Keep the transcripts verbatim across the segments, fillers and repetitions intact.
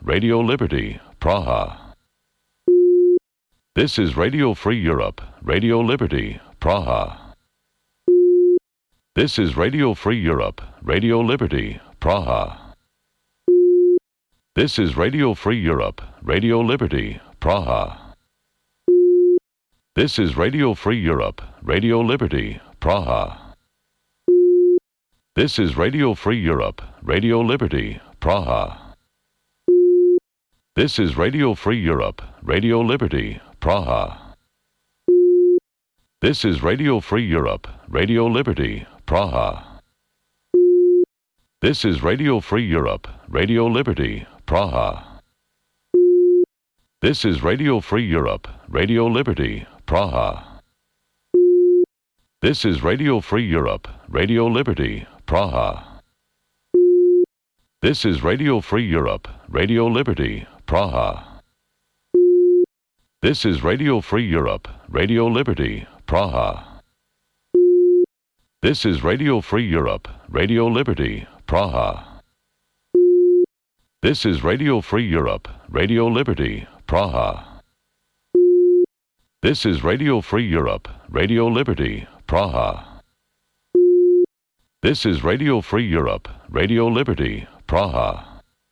Radio Liberty, Praha. This is Radio Free Europe, Radio Liberty, Praha. This is Radio Free Europe, Radio Liberty, Praha. This is Radio Free Europe, Radio Liberty, Praha. This is Radio Free Europe, Radio Liberty, Praha. This is Radio Free Europe, Radio Liberty, Praha. This is Radio Free Europe, Radio Liberty, Praha. This is Radio Free Europe, Radio Liberty, Praha. This is Radio Free Europe, Radio Liberty, Praha. This is Radio Free Europe, Radio Liberty, Praha. This is Radio Free Europe, Radio Liberty, Praha. This is Radio Free Europe, Radio Liberty, Praha. This is Radio Free Europe, Radio Liberty, Praha. This is Radio Free Europe, Radio Liberty, Praha. This is Radio Free Europe, Radio Liberty, Praha. This is Radio Free Europe, Radio Liberty, Praha. This is Radio Free Europe, Radio Liberty, Praha.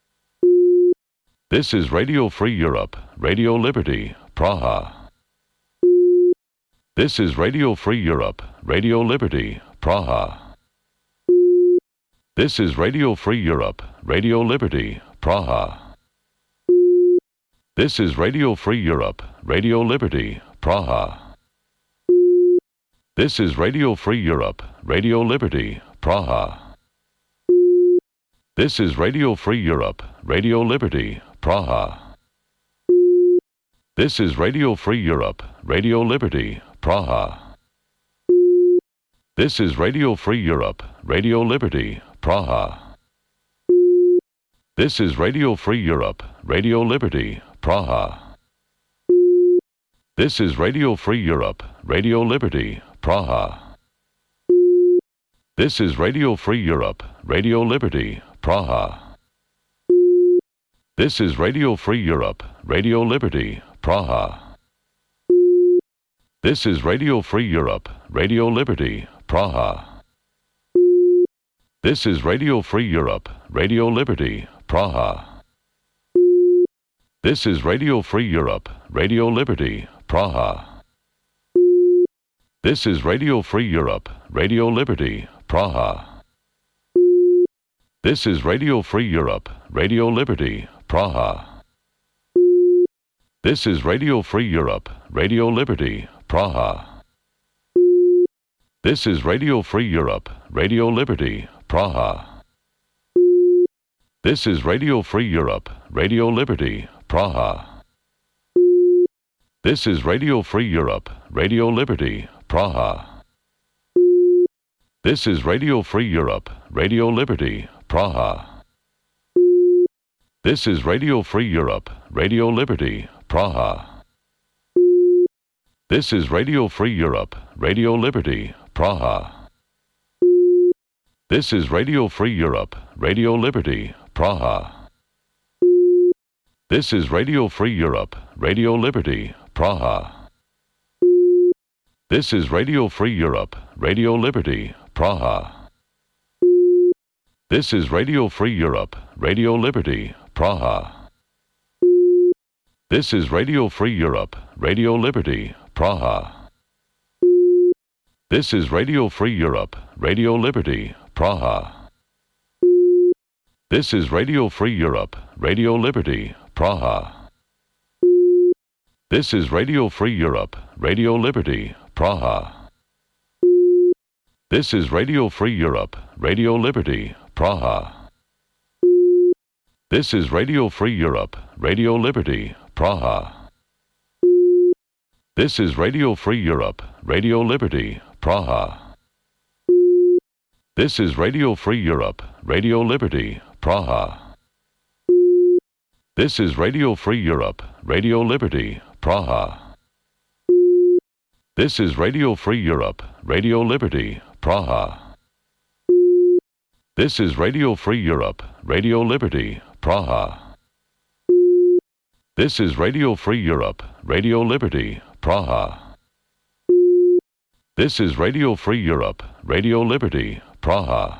This is Radio Free Europe, Radio Liberty, Praha. This is Radio Free Europe, Radio Liberty, Praha. This is Radio Free Europe, Radio Liberty, Praha. This is Radio Free Europe, Radio Liberty, Praha. This is Radio Free Europe, Radio Liberty, Praha. This is Radio Free Europe, Radio Liberty, Praha. This is Radio Free Europe, Radio Liberty, Praha. This is Radio Free Europe, Radio Liberty, Praha. This is Radio Free Europe, Radio Liberty, Praha. This is Radio Free Europe, Radio Liberty, Praha. This is Radio Free Europe, Radio Liberty, Praha. This is Radio Free Europe, Radio Liberty, Praha. This is Radio Free Europe, Radio Liberty, Praha. This is Radio Free Europe, Radio Liberty, Praha. This is Radio Free Europe, Radio Liberty, Praha. This is Radio Free Europe, Radio Liberty, Praha. This is Radio Free Europe, Radio Liberty, Praha. This is Radio Free Europe, Radio Liberty, Praha. This is Radio Free Europe, Radio Liberty, Praha. This is Radio Free Europe, Radio Liberty, Praha. This is Radio Free Europe, Radio Liberty, Praha. This is Radio Free Europe, Radio Liberty, Praha. This is Radio Free Europe, Radio Liberty, Praha. This is Radio Free Europe, Radio Liberty, Praha. This is Radio Free Europe, Radio Liberty, Praha. This is Radio Free Europe, Radio Liberty, Praha. This is Radio Free Europe, Radio Liberty, Praha. This is Radio Free Europe, Radio Liberty, Praha. This is Radio Free Europe, Radio Liberty, Praha. This is Radio Free Europe, Radio Liberty, Praha. This is Radio Free Europe, Radio Liberty, Praha. This is Radio Free Europe, Radio Liberty, Praha. This is Radio Free Europe, Radio Liberty, Praha. This is Radio Free Europe, Radio Liberty, Praha. This is Radio Free Europe, Radio Liberty, Praha. This is Radio Free Europe, Radio Liberty, Praha. This is Radio Free Europe, Radio Liberty, Praha. This is Radio Free Europe, Radio Liberty, Praha. This is Radio Free Europe, Radio Liberty, Praha. This is Radio Free Europe, Radio Liberty, Praha. This is Radio Free Europe, Radio Liberty, Praha.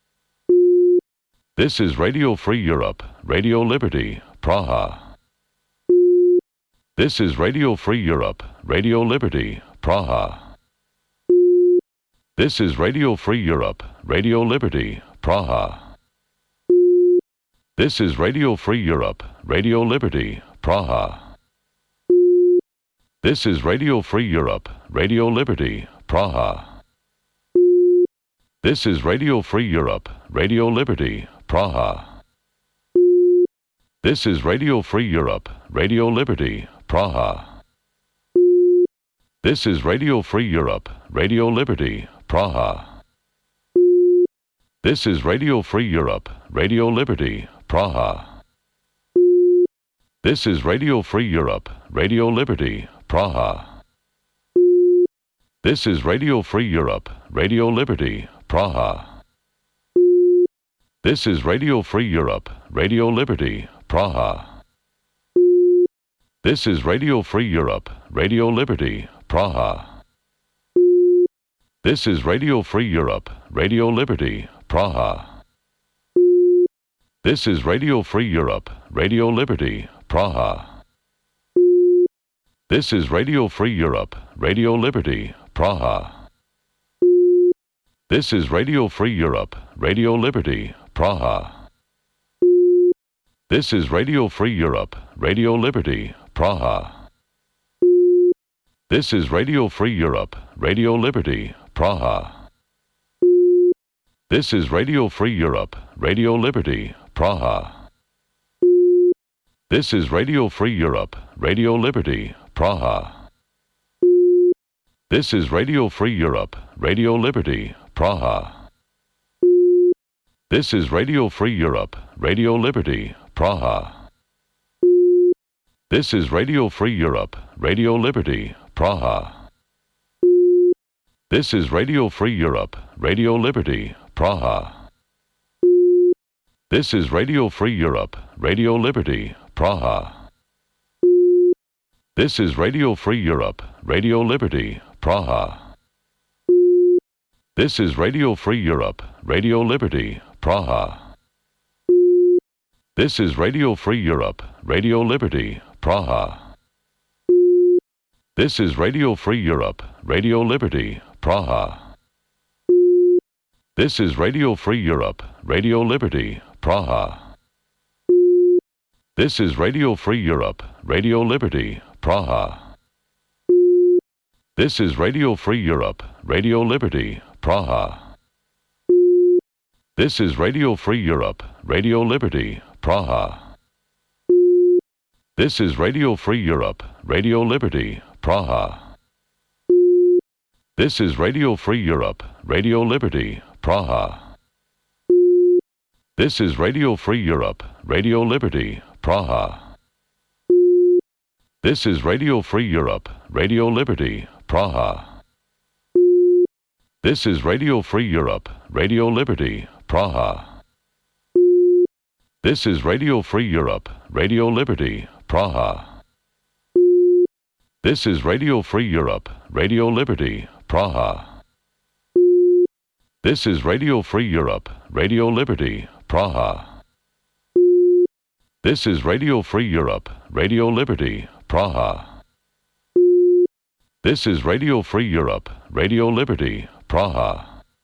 This is Radio Free Europe, Radio Liberty, Praha. This is Radio Free Europe, Radio Liberty, Praha. This is Radio Free Europe, Radio Liberty, Praha. This is Radio Free Europe, Radio Liberty, Praha. This is Radio Free Europe, Radio Liberty, Praha. This is Radio Free Europe, Radio Liberty, Praha. This is Radio Free Europe, Radio Liberty, Praha. This is Radio Free Europe, Radio Liberty, Praha. This is Radio Free Europe, Radio Liberty, Praha. This is Radio Free Europe, Radio Liberty, Praha. This is Radio Free Europe, Radio Liberty, Praha. This is Radio Free Europe, Radio Liberty, Praha. This is Radio Free Europe, Radio Liberty, Praha. This is Radio Free Europe, Radio Liberty, Praha. This is Radio Free Europe, Radio Liberty, Praha. This is Radio Free Europe, Radio Liberty, Praha. This is Radio Free Europe, Radio Liberty, Praha. This is Radio Free Europe, Radio Liberty, Praha. This is Radio Free Europe, Radio Liberty, Praha. This is Radio Free Europe, Radio Liberty, Praha. This is Radio Free Europe, Radio Liberty, Praha. This is Radio Free Europe, Radio Liberty, Praha. This is Radio Free Europe, Radio Liberty, Praha. This is Radio Free Europe, Radio Liberty, Praha. This is Radio Free Europe, Radio Liberty, Praha. This is Radio Free Europe, Radio Liberty, Praha. This is Radio Free Europe, Radio Liberty, Praha. This is Radio Free Europe, Radio Liberty, Praha. This is Radio Free Europe, Radio Liberty, Praha. This is Radio Free Europe, Radio Liberty, Praha. This is Radio Free Europe, Radio Liberty, Praha. This is Radio Free Europe, Radio Liberty, Praha. This is Radio Free Europe, Radio Liberty, Praha. This is Radio Free Europe, Radio Liberty, Praha. This is Radio Free Europe, Radio Liberty, Praha. This is Radio Free Europe, Radio Liberty, Praha. This is Radio Free Europe, Radio Liberty, Praha. This is Radio Free Europe, Radio Liberty, Praha. This is Radio Free Europe, Radio Liberty, Praha. This is Radio Free Europe, Radio Liberty, Praha. This is Radio Free Europe, Radio Liberty, Praha. This is Radio Free Europe, Radio Liberty, Praha. This is Radio Free Europe, Radio Liberty, Praha. This is Radio Free Europe, Radio Liberty, Praha.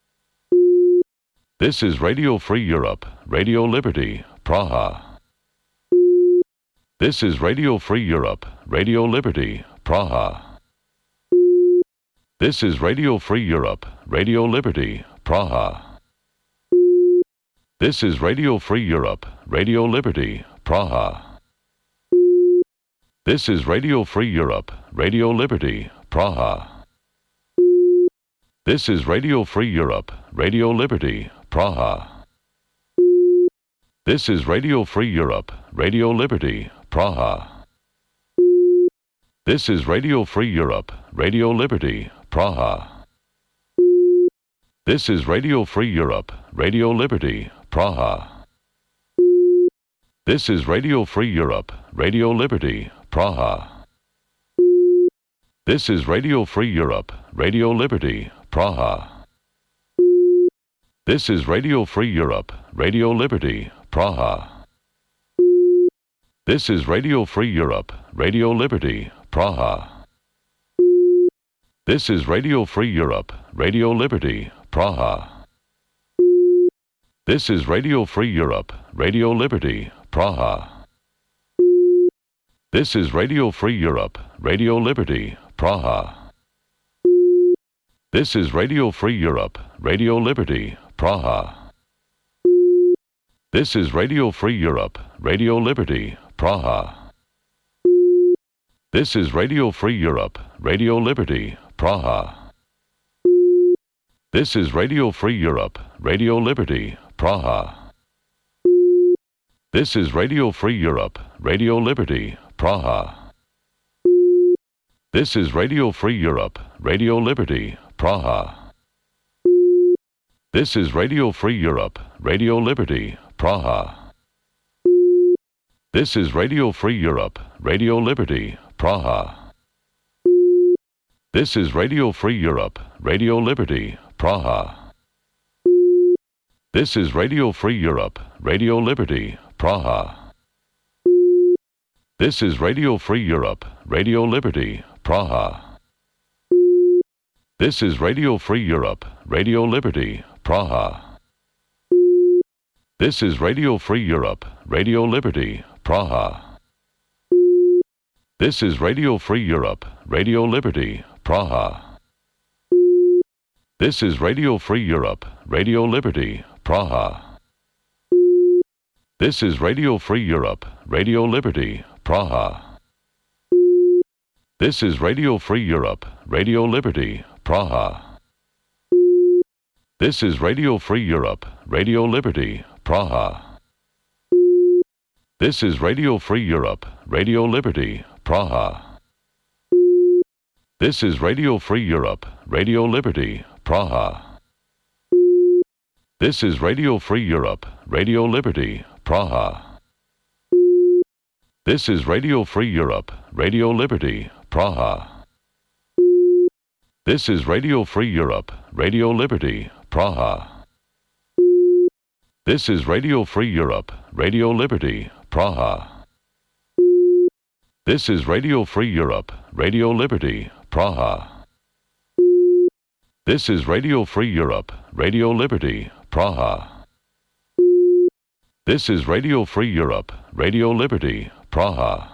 This is Radio Free Europe, Radio Liberty, Praha. This is Radio Free Europe, Radio Liberty, Praha. This is Radio Free Europe, Radio Liberty, Praha. This is Radio Free Europe, Radio Liberty, Praha. This is Radio Free Europe, Radio Liberty, Praha. This is Radio Free Europe, Radio Liberty, Praha. This is Radio Free Europe, Radio Liberty, Praha. This is Radio Free Europe, Radio Liberty, Praha. This is Radio Free Europe, Radio Liberty, Praha. This is Radio Free Europe, Radio Liberty, Praha. This is Radio Free Europe, Radio Liberty, Praha. This is Radio Free Europe, Radio Liberty, Praha. This is Radio Free Europe, Radio Liberty, Praha. This is Radio Free Europe, Radio Liberty, Praha. This is Radio Free Europe, Radio Liberty, Praha. This is Radio Free Europe, Radio Liberty, Praha. This is Radio Free Europe, Radio Liberty, Praha. This is Radio Free Europe, Radio Liberty, Praha. This is Radio Free Europe, Radio Liberty, Praha. This is Radio Free Europe, Radio Liberty, Praha. This is Radio Free Europe, Radio Liberty, Praha. This is Radio Free Europe, Radio Liberty, Praha. This is Radio Free Europe, Radio Liberty, Praha. This is Radio Free Europe, Radio Liberty, Praha. This is Radio Free Europe, Radio Liberty, Praha. This is Radio Free Europe, Radio Liberty, Praha. This is Radio Free Europe, Radio Liberty, Praha. This is Radio Free Europe, Radio Liberty, Praha. This is Radio Free Europe, Radio Liberty, Praha. This is Radio Free Europe, Radio Liberty, Praha. This is Radio Free Europe, Radio Liberty, Praha. This is Radio Free Europe, Radio Liberty, Praha. This is Radio Free Europe, Radio Liberty, Praha. This is Radio Free Europe, Radio Liberty, Praha. This is Radio Free Europe, Radio Liberty, Praha. This is Radio Free Europe, Radio Liberty, Praha. This is Radio Free Europe, Radio Liberty, Praha. This is Radio Free Europe, Radio Liberty, Praha. This is Radio Free Europe, Radio Liberty, Praha. This is Radio Free Europe, Radio Liberty, Praha. This is Radio Free Europe, Radio Liberty, Praha. This is Radio Free Europe, Radio Liberty, Praha. This is Radio Free Europe, Radio Liberty, Praha.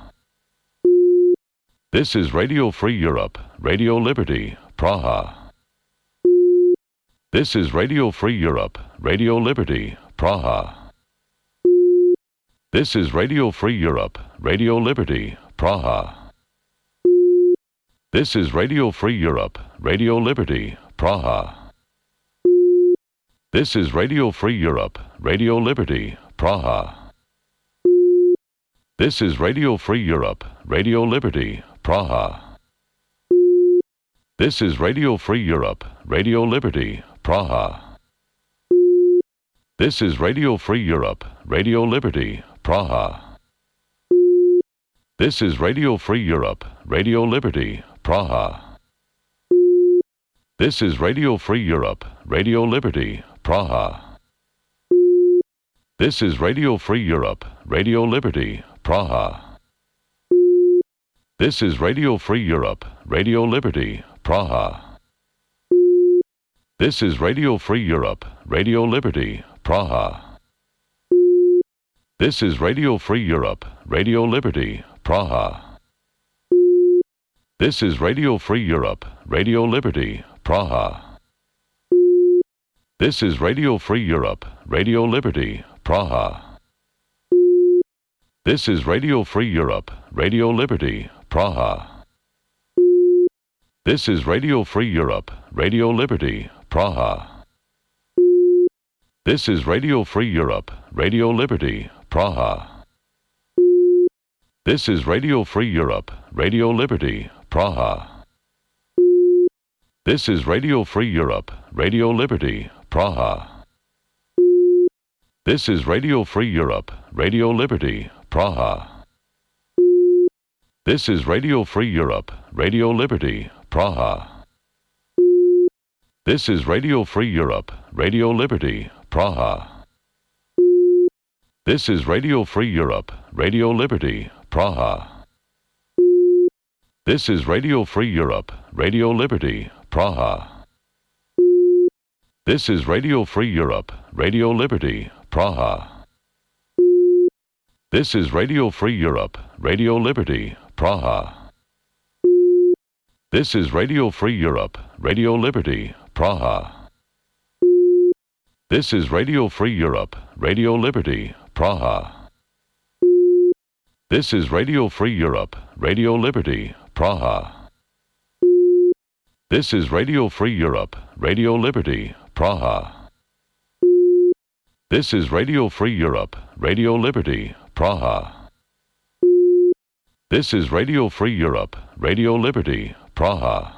This is Radio Free Europe, Radio Liberty, Praha. This is Radio Free Europe, Radio Liberty, Praha. This is Radio Free Europe, Radio Liberty, Praha. This is Radio Free Europe, Radio Liberty, Praha. This is Radio Free Europe, Radio Liberty, Praha. This is Radio Free Europe, Radio Liberty, Praha. This is Radio Free Europe, Radio Liberty, Praha. This is Radio Free Europe, Radio Liberty, Praha. This is Radio Free Europe, Radio Liberty, Praha. This is Radio Free Europe, Radio Liberty, Praha. This is Radio Free Europe, Radio Liberty, Praha. This is Radio Free Europe, Radio Liberty, Praha. This is Radio Free Europe, Radio Liberty, Praha. This is Radio Free Europe, Radio Liberty, Praha. This is Radio Free Europe, Radio Liberty, Praha. This is Radio Free Europe, Radio Liberty, Praha. This is Radio Free Europe, Radio Liberty, Praha. This is Radio Free Europe, Radio Liberty, Praha. This is Radio Free Europe, Radio Liberty, Praha. This is Radio Free Europe, Radio Liberty, Praha. This is Radio Free Europe, Radio Liberty, Praha. This is Radio Free Europe, Radio Liberty, Praha. This is Radio Free Europe, Radio Liberty, Praha. This is Radio Free Europe, Radio Liberty, Praha. This is Radio Free Europe, Radio Liberty, Praha. This is Radio Free Europe, Radio Liberty, Praha. This is Radio Free Europe, Radio Liberty, Praha. This is Radio Free Europe, Radio Liberty, Praha. This is Radio Free Europe, Radio Liberty, Praha. This is Radio Free Europe, Radio Liberty, Praha. This is Radio Free Europe, Radio Liberty, Praha. This is Radio Free Europe, Radio Liberty, Praha. This is Radio Free Europe, Radio Liberty, Praha. This is Radio Free Europe, Radio Liberty, Praha.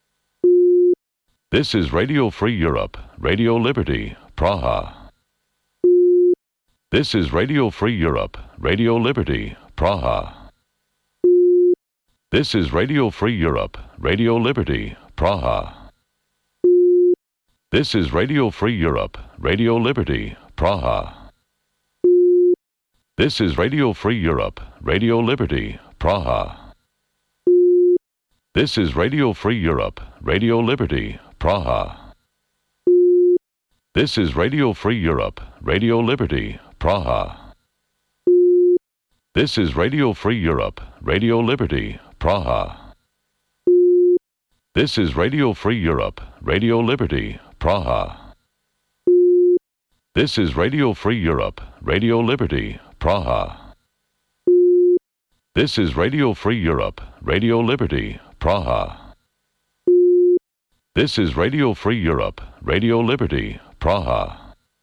This is Radio Free Europe, Radio Liberty, Praha. This is Radio Free Europe, Radio Liberty, Praha. This is Radio Free Europe, Radio Liberty, Praha. This is Radio Free Europe, Radio Liberty, Praha. This is Radio Free Europe, Radio Liberty, Praha. This is Radio Free Europe, Radio Liberty, Praha. This is Radio Free Europe, Radio Liberty, Praha. This is Radio Free Europe, Radio Liberty, Praha. This is Radio Free Europe, Radio Liberty, Praha. This is Radio Free Europe, Radio Liberty, Praha. This is Radio Free Europe, Radio Liberty, Praha. This is Radio Free Europe, Radio Liberty, Praha.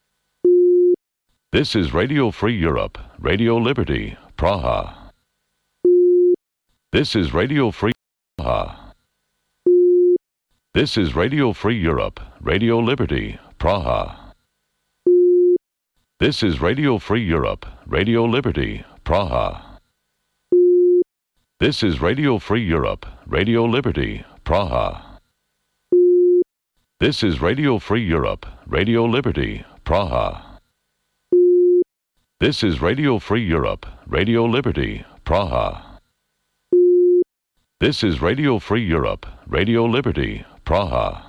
This is Radio Free Europe, Radio Liberty, Praha. This is Radio Free Praha. This is Radio Free Europe, Radio Liberty, Praha. This is Radio Free Europe, Radio Liberty, Praha. This is Radio Free Europe, Radio Liberty, Praha. This is Radio Free Europe, Radio Liberty, Praha. This is Radio Free Europe, Radio Liberty, Praha. This is Radio Free Europe, Radio Liberty, Praha.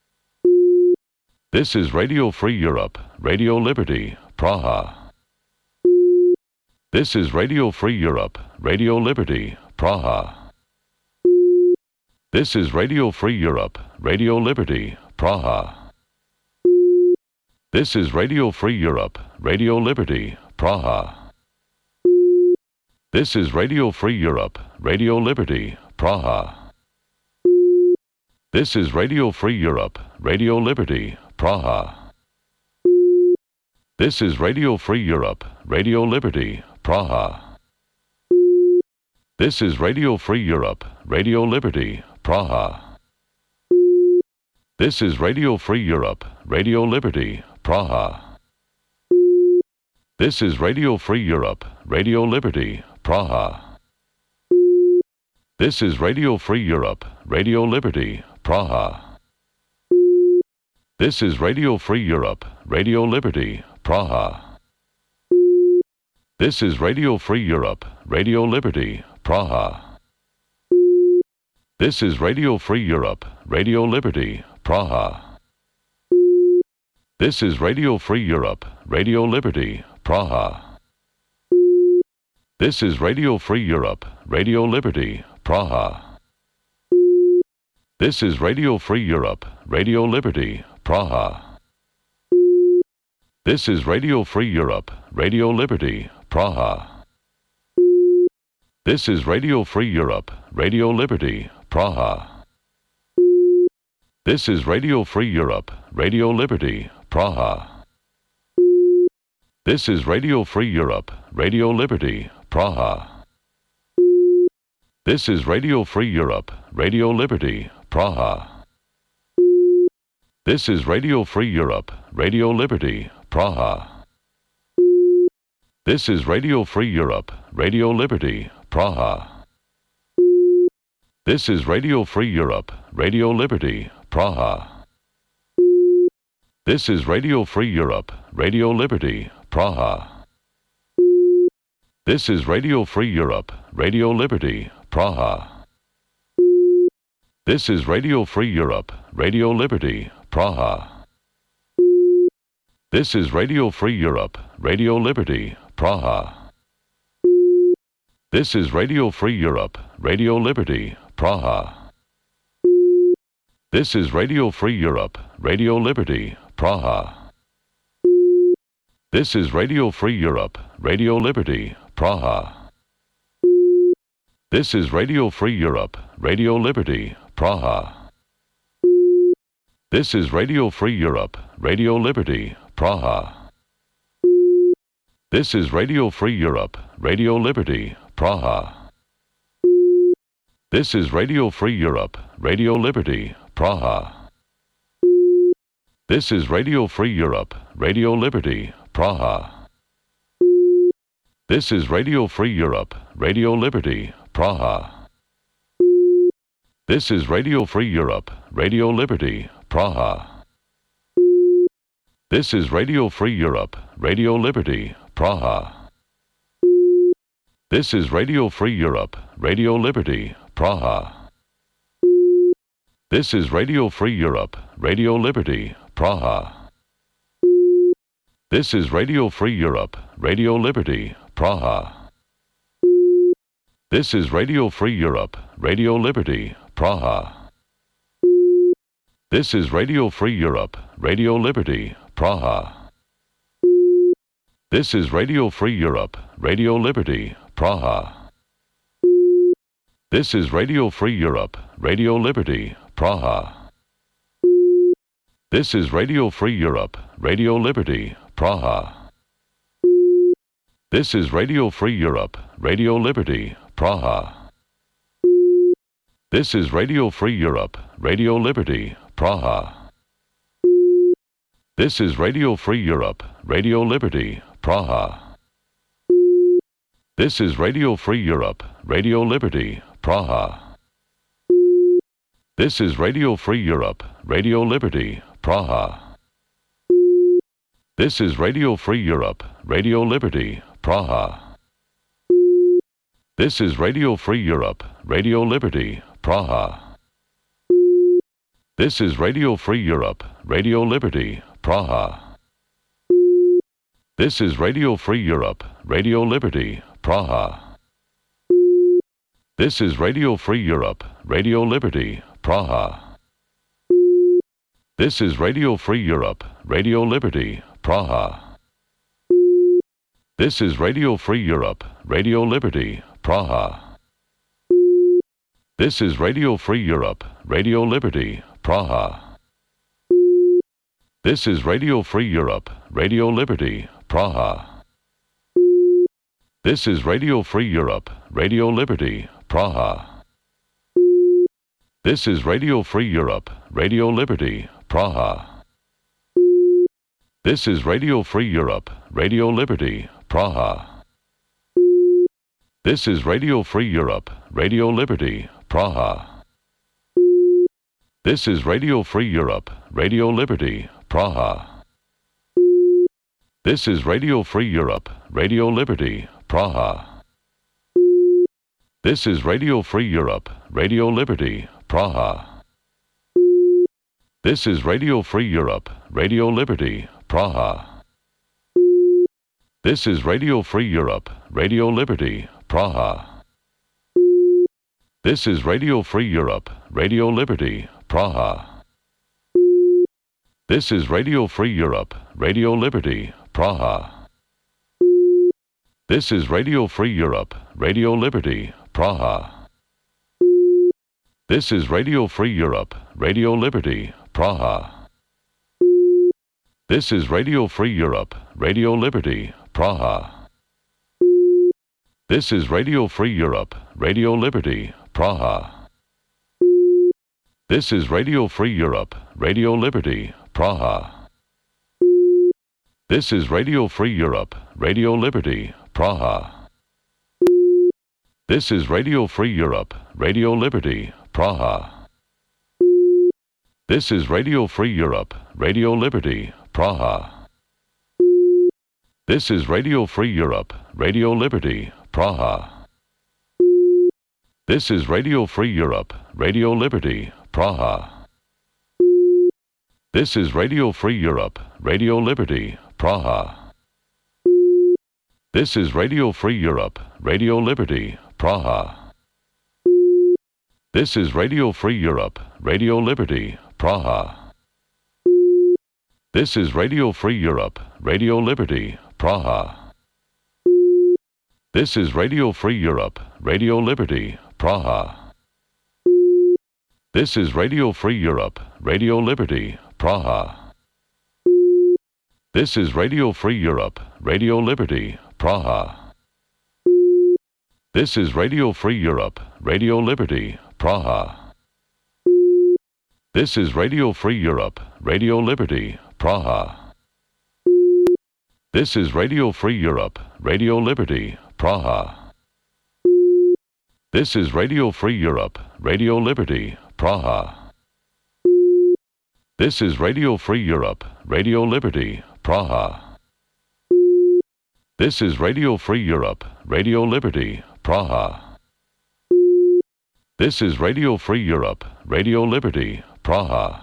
This is Radio Free Europe, Radio Liberty, Praha. This is Radio Free Europe, Radio Liberty, Praha. This is Radio Free Europe, Radio Liberty, Praha. This is Radio Free Europe, Radio Liberty, Praha. This is Radio Free Europe, Radio Liberty, Praha. This is Radio Free Europe, Radio Liberty, Praha. This is Radio Free Europe, Radio Liberty, Praha. This is Radio Free Europe, Radio Liberty, Praha. This is Radio Free Europe, Radio Liberty, Praha. This is Radio Free Europe, Radio Liberty, Praha. This is Radio Free Europe, Radio Liberty, Praha. This is Radio Free Europe, Radio Liberty, Praha. This is Radio Free Europe, Radio Liberty, Praha. This is Radio Free Europe, Radio Liberty, Praha. This is Radio Free Europe, Radio Liberty, Praha. This is Radio Free Europe, Radio Liberty, Praha. This is Radio Free Europe, Radio Liberty, Praha. This is Radio Free Europe, Radio Liberty, Praha. This is Radio Free Europe, Radio Liberty, Praha. This is Radio Free Europe, Radio Liberty, Praha. This is Radio Free Europe, Radio Liberty, Praha. This is Radio Free Europe, Radio Liberty, Praha. This is Radio Free Europe, Radio Liberty, Praha. This is Radio Free Europe, Radio Liberty, Praha. This is Radio Free Europe, Radio Liberty, Praha. This is Radio Free Europe, Radio Liberty, Praha. This is Radio Free Europe, Radio Liberty, Praha. This is Radio Free Europe, Radio Liberty, Praha. This is Radio Free Europe, Radio Liberty, Praha. This is Radio Free Europe, Radio Liberty, Praha. This is Radio Free Europe, Radio Liberty, Praha. This is Radio Free Europe, Radio Liberty, Praha. This is Radio Free Europe, Radio Liberty, Praha. This is Radio Free Europe, Radio Liberty, Praha. This is Radio Free Europe, Radio Liberty, Praha. This is Radio Free Europe, Radio Liberty, Praha. This is Radio Free Europe, Radio Liberty, Praha. This is Radio Free Europe, Radio Liberty, Praha. This is Radio Free Europe, Radio Liberty, Praha. This is Radio Free Europe, Radio Liberty, Praha. This is Radio Free Europe, Radio Liberty, Praha. This is Radio Free Europe, Radio Liberty, Praha. This is Radio Free Europe, Radio Liberty, Praha. This is Radio Free Europe, Radio Liberty, Praha. This is Radio Free Europe, Radio Liberty, Praha. This is Radio Free Europe, Radio Liberty, Praha. This is Radio Free Europe, Radio Liberty, Praha. This is Radio Free Europe, Radio Liberty, Praha. This is Radio Free Europe, Radio Liberty, Praha. This is Radio Free Europe, Radio Liberty, Praha. This is Radio Free Europe, Radio Liberty, Praha. This is Radio Free Europe, Radio Liberty, Praha. This is Radio Free Europe, Radio Liberty, Praha. This is Radio Free Europe, Radio Liberty, Praha. This is Radio Free Europe, Radio Liberty, Praha. This is Radio Free Europe, Radio Liberty, Praha. This is Radio Free Europe, Radio Liberty, Praha. This is Radio Free Europe, Radio Liberty, Praha. This is Radio Free Europe, Radio Liberty, Praha. This is Radio Free Europe, Radio Liberty, Praha. This is Radio Free Europe, Radio Liberty, Praha. This is Radio Free Europe, Radio Liberty, Praha. This is Radio Free Europe, Radio Liberty, Praha. This is Radio Free Europe, Radio Liberty, Praha. This is Radio Free Europe, Radio Liberty, Praha. This is Radio Free Europe, Radio Liberty, Praha. This is Radio Free Europe, Radio Liberty, Praha. This is Radio Free Europe, Radio Liberty, Praha. This is Radio Free Europe, Radio Liberty, Praha. This is Radio Free Europe, Radio Liberty, Praha. This is Radio Free Europe, Radio Liberty, Praha. This is Radio Free Europe, Radio Liberty, Praha. This is Radio Free Europe, Radio Liberty, Praha. This is Radio Free Europe, Radio Liberty, Praha. This is Radio Free Europe, Radio Liberty, Praha. This is Radio Free Europe, Radio Liberty, Praha. This is Radio Free Europe, Radio Liberty, Praha. This is Radio Free Europe, Radio Liberty, Praha. This is Radio Free Europe, Radio Liberty, Praha. This is Radio Free Europe, Radio Liberty, Praha. This is Radio Free Europe, Radio Liberty, Praha. This is Radio Free Europe, Radio Liberty, Praha. This is Radio Free Europe, Radio Liberty, Praha. This is Radio Free Europe, Radio Liberty, Praha. This is Radio Free Europe, Radio Liberty, Praha. This is Radio Free Europe, Radio Liberty, Praha. This is Radio Free Europe, Radio Liberty, Praha. This is Radio Free Europe, Radio Liberty, Praha. This is Radio Free Europe, Radio Liberty, Praha. This is Radio Free Europe, Radio Liberty, Praha. This is Radio Free Europe, Radio Liberty, Praha. This is Radio Free Europe, Radio Liberty, Praha. This is Radio Free Europe, Radio Liberty, Praha. This is Radio Free Europe, Radio Liberty, Praha. This is Radio Free Europe, Radio Liberty, Praha. This is Radio Free Europe, Radio Liberty, Praha. This is Radio Free Europe, Radio Liberty, Praha.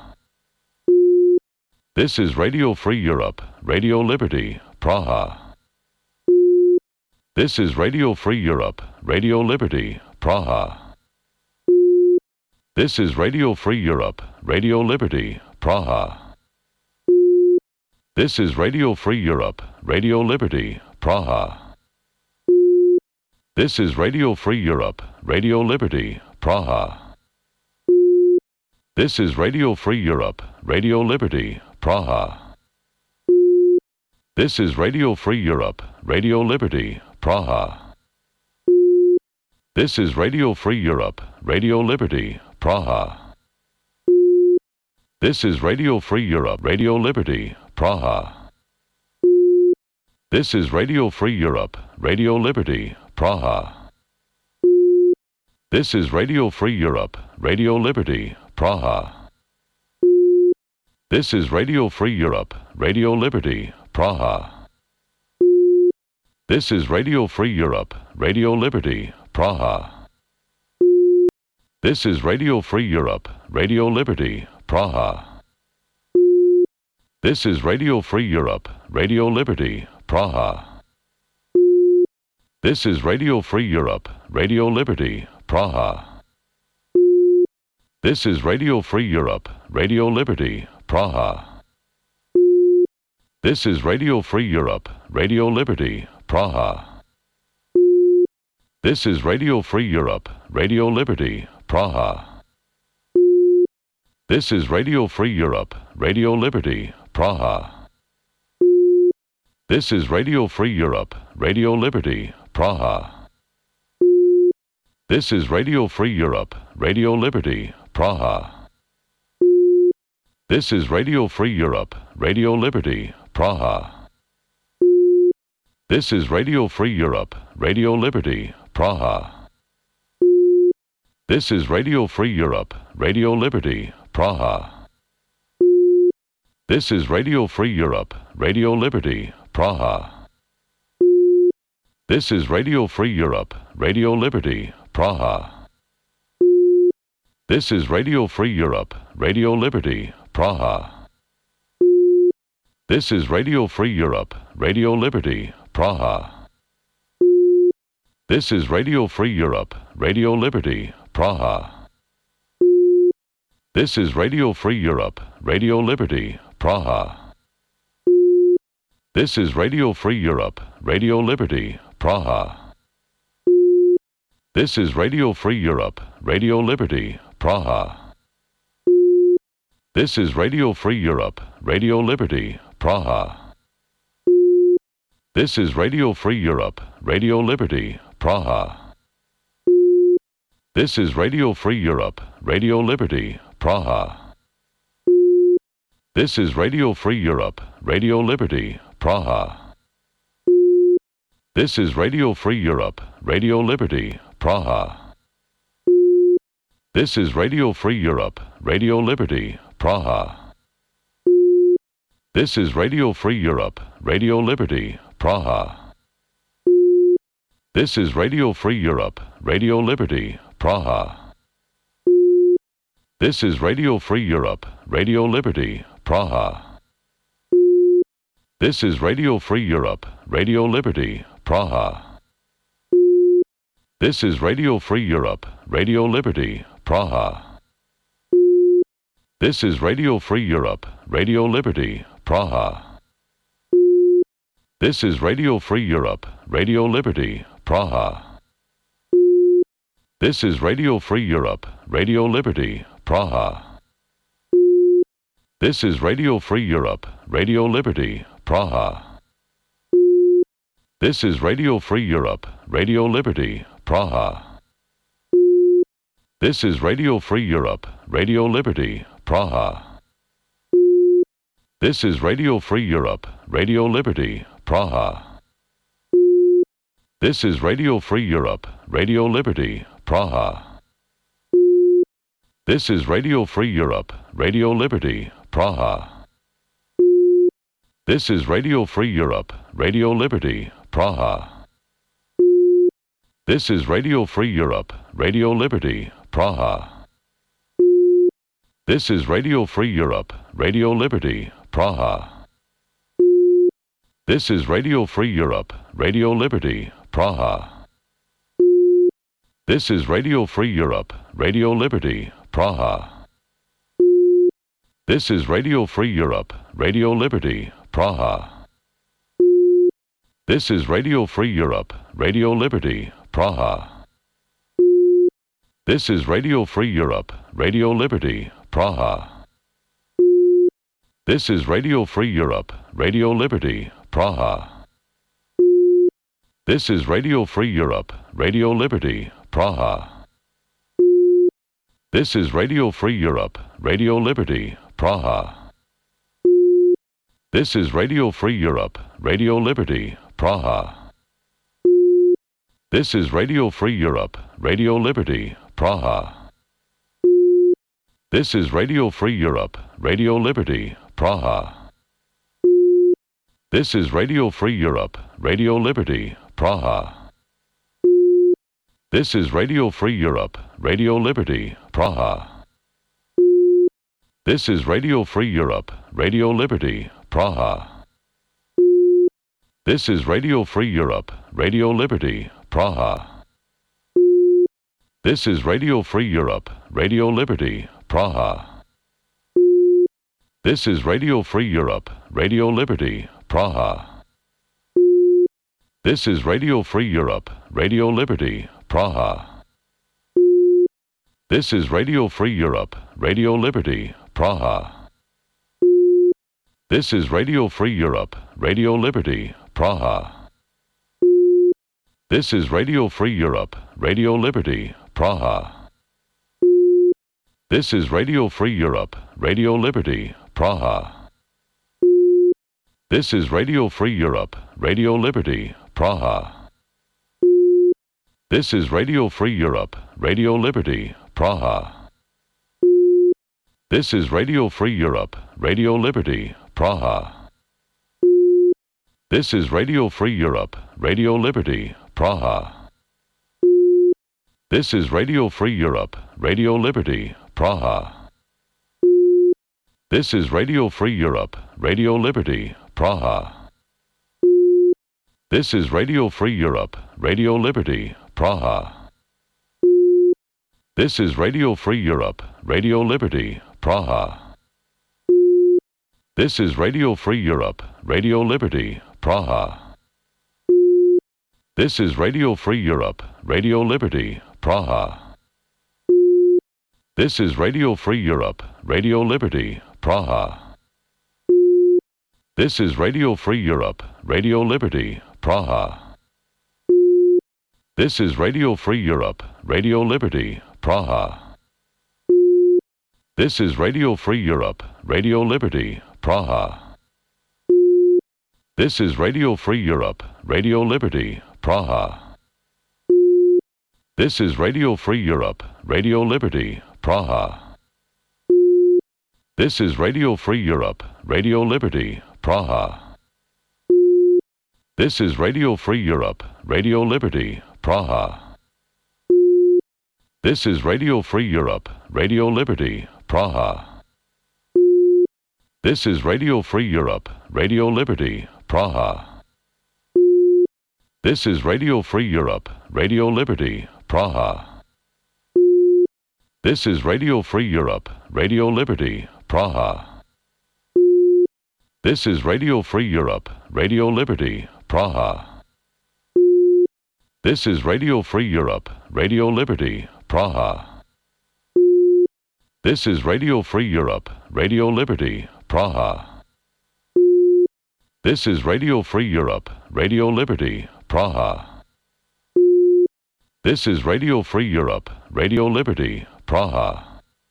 This is Radio Free Europe, Radio Liberty, Praha. This is Radio Free Europe, Radio Liberty, Praha. This is Radio Free Europe, Radio Liberty, Praha. This is Radio Free Europe, Radio Liberty, Praha. This is Radio Free Europe, Radio Liberty, Praha. This is Radio Free Europe, Radio Liberty, Praha. This is Radio Free Europe, Radio Liberty, Praha. This is Radio Free Europe, Radio Liberty, Praha. This is Radio Free Europe, Radio Liberty, Praha. This is Radio Free Europe, Radio Liberty, Praha. This is Radio Free Europe, Radio Liberty, Praha. This is Radio Free Europe, Radio Liberty, Praha. This is Radio Free Europe, Radio Liberty, Praha. This is Radio Free Europe, Radio Liberty, Praha. This is Radio Free Europe, Radio Liberty, Praha. This is Radio Free Europe, Radio Liberty, Praha. This is Radio Free Europe, Radio Liberty, Praha. This is Radio Free Europe, Radio Liberty, Praha. This is Radio Free Europe, Radio Liberty, Praha. This is Radio Free Europe, Radio Liberty, Praha. This is Radio Free Europe, Radio Liberty, Praha. This is Radio Free Europe, Radio Liberty, Praha. This is Radio Free Europe, Radio Liberty, Praha. This is Radio Free Europe, Radio Liberty, Praha. This is Radio Free Europe, Radio Liberty, Praha. This is Radio Free Europe, Radio Liberty, Praha. This is Radio Free Europe, Radio Liberty, Praha. This is Radio Free Europe, Radio Liberty, Praha. This is Radio Free Europe, Radio Liberty, Praha. This is Radio Free Europe, Radio Liberty, Praha. This is Radio Free Europe, Radio Liberty, Praha. This is Radio Free Europe, Radio Liberty, Praha. This is Radio Free Europe, Radio Liberty, Praha. This is Radio Free Europe, Radio Liberty, Praha. This is Radio Free Europe, Radio Liberty, Praha. This is Radio Free Europe, Radio Liberty, Praha. This is Radio Free Europe, Radio Liberty, Praha. This is Radio Free Europe, Radio Liberty, Praha. This is Radio Free Europe, Radio Liberty, Praha. This is Radio Free Europe, Radio Liberty, Praha. This is Radio Free Europe, Radio Liberty, Praha. This is Radio Free Europe, Radio Liberty, Praha. This is Radio Free Europe, Radio Liberty, Praha. This is Radio Free Europe, Radio Liberty, Praha. This is Radio Free Europe, Radio Liberty, Praha. This is Radio Free Europe, Radio Liberty, Praha. This is Radio Free Europe, Radio Liberty, Praha. This is Radio Free Europe, Radio Liberty, Praha. This is Radio Free Europe, Radio Liberty, Praha. This is Radio Free Europe, Radio Liberty, Praha. This is Radio Free Europe, Radio Liberty, Praha. This is Radio Free Europe, Radio Liberty, Praha. This is Radio Free Europe, Radio Liberty, Praha. This is Radio Free Europe, Radio Liberty, Praha. This is Radio Free Europe, Radio Liberty, Praha. This is Radio Free Europe, Radio Liberty, Praha. This is Radio Free Europe, Radio Liberty, Praha. This is Radio Free Europe, Radio Liberty, Praha. This is Radio Free Europe, Radio Liberty, Praha. This is Radio Free Europe, Radio Liberty, Praha. This is Radio Free Europe, Radio Liberty, Praha. This is Radio Free Europe, Radio Liberty, Praha. This is Radio Free Europe, Radio Liberty, Praha. This is Radio Free Europe, Radio Liberty, Praha. This is Radio Free Europe, Radio Liberty, Praha. This is Radio Free Europe, Radio Liberty, Praha. This is Radio Free Europe, Radio Liberty, Praha. This is Radio Free Europe, Radio Liberty, Praha. This is Radio Free Europe, Radio Liberty, Praha. This is Radio Free Europe, Radio Liberty, Praha. This is Radio Free Europe, Radio Liberty, Praha. This is Radio Free Europe, Radio Liberty, Praha. This is Radio Free Europe, Radio Liberty, Praha. This is Radio Free Europe, Radio Liberty, Praha. This is Radio Free Europe, Radio Liberty, Praha. This is Radio Free Europe, Radio Liberty, Praha. This is Radio Free Europe, Radio Liberty, Praha. This is Radio Free Europe, Radio Liberty, Praha. This is Radio Free Europe, Radio Liberty, Praha. This is Radio Free Europe, Radio Liberty, Praha. This is Radio Free Europe, Radio Liberty, Praha. This is Radio Free Europe, Radio Liberty, Praha. This is Radio Free Europe, Radio Liberty, Praha. This is Radio Free Europe, Radio Liberty, Praha. This is Radio Free Europe, Radio Liberty, Praha. This is Radio Free Europe, Radio Liberty, Praha. This is Radio Free Europe, Radio Liberty, Praha. This is Radio Free Europe, Radio Liberty, Praha. This is Radio Free Europe, Radio Liberty, Praha. This is Radio Free Europe, Radio Liberty, Praha. This is Radio Free Europe, Radio Liberty, Praha. This is Radio Free Europe, Radio Liberty, Praha. This is Radio Free Europe, Radio Liberty, Praha. This is Radio Free Europe, Radio Liberty, Praha. This is Radio Free Europe, Radio Liberty, Praha. This is Radio Free Europe, Radio Liberty, Praha. This is Radio Free Europe, Radio Liberty, Praha. This is Radio Free Europe, Radio Liberty, Praha. This is Radio Free Europe, Radio Liberty, Praha. This is Radio Free Europe, Radio Liberty, Praha. This is Radio Free Europe, Radio Liberty, Praha. This is Radio Free Europe, Radio Liberty, Praha. This is Radio Free Europe, Radio Liberty, Praha. This is Radio Free Europe, Radio Liberty, Praha. This is Radio Free Europe, Radio Liberty, Praha.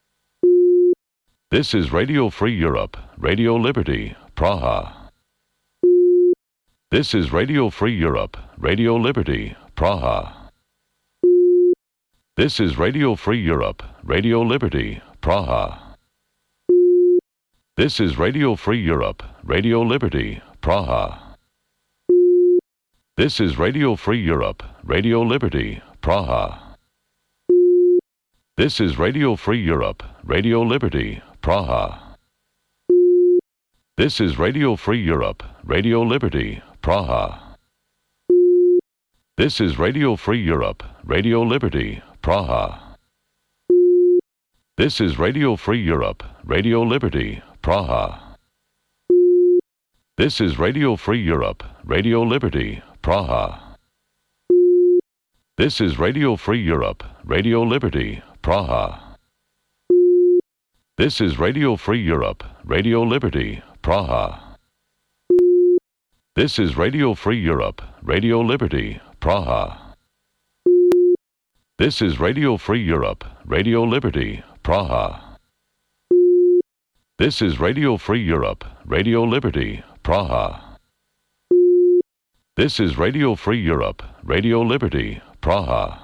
This is Radio Free Europe, Radio Liberty, Praha. This is Radio Free Europe, Radio Liberty, Praha. This is Radio Free Europe, Radio Liberty, Praha. This is Radio Free Europe, Radio Liberty, Praha. This is Radio Free Europe, Radio Liberty, Praha. This is Radio Free Europe, Radio Liberty, Praha. This is Radio Free Europe, Radio Liberty, Praha. This is Radio Free Europe, Radio Liberty, Praha. This is Radio Free Europe, Radio Liberty, Praha. This is Radio Free Europe, Radio Liberty, Praha. This is Radio Free Europe, Radio Liberty, Praha. This is Radio Free Europe, Radio Liberty, Praha. This is Radio Free Europe, Radio Liberty, Praha. This is Radio Free Europe, Radio Liberty, Praha. This is Radio Free Europe, Radio Liberty, Praha. This is Radio Free Europe, Radio Liberty, Praha.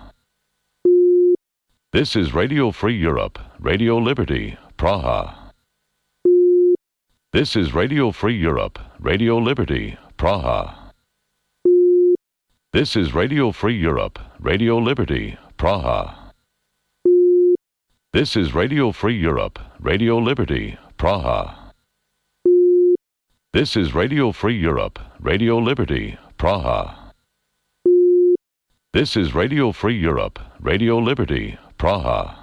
This is Radio Free Europe, Radio Liberty, Praha. This is Radio Free Europe, Radio Liberty, Praha. This is Radio Free Europe, Radio Liberty, Praha. This is Radio Free Europe, Radio Liberty, Praha. This is Radio Free Europe, Radio Liberty, Praha. This is Radio Free Europe, Radio Liberty, Praha.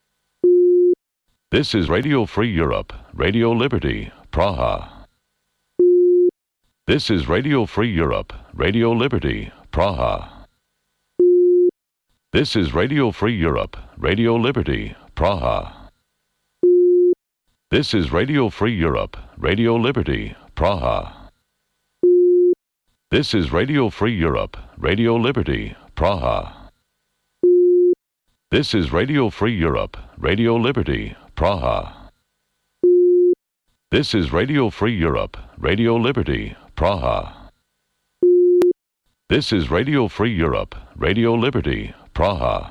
This is Radio Free Europe, Radio Liberty, Praha. This is Radio Free Europe, Radio Liberty, Praha. This is Radio Free Europe, Radio Liberty, Praha. This is Radio Free Europe, Radio Liberty, Praha. This is Radio Free Europe, Radio Liberty, Praha. This is Radio Free Europe, Radio Liberty, Praha. This is Radio Free Europe, Radio Liberty, Praha. This is Radio Free Europe, Radio Liberty, Praha.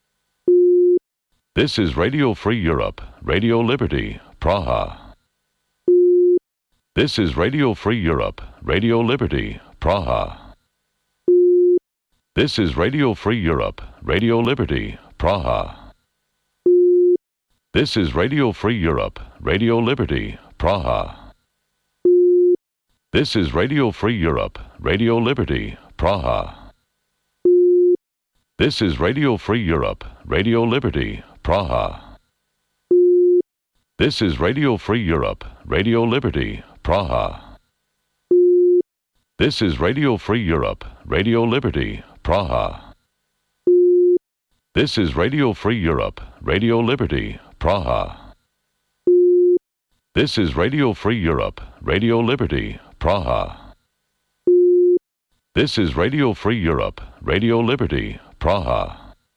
This is Radio Free Europe, Radio Liberty, Praha. This is Radio Free Europe, Radio Liberty, Praha. This is Radio Free Europe, Radio Liberty, Praha. This is Radio Free Europe, Radio Liberty, Praha. This is Radio Free Europe, Radio Liberty, Praha. This is Radio Free Europe, Radio Liberty, Praha. This is Radio Free Europe, Radio Liberty, Praha. This is Radio Free Europe, Radio Liberty, Praha. This is Radio Free Europe, Radio Liberty, Praha. This is Radio Free Europe, Radio Liberty, Praha. This is Radio Free Europe, Radio Liberty, Praha.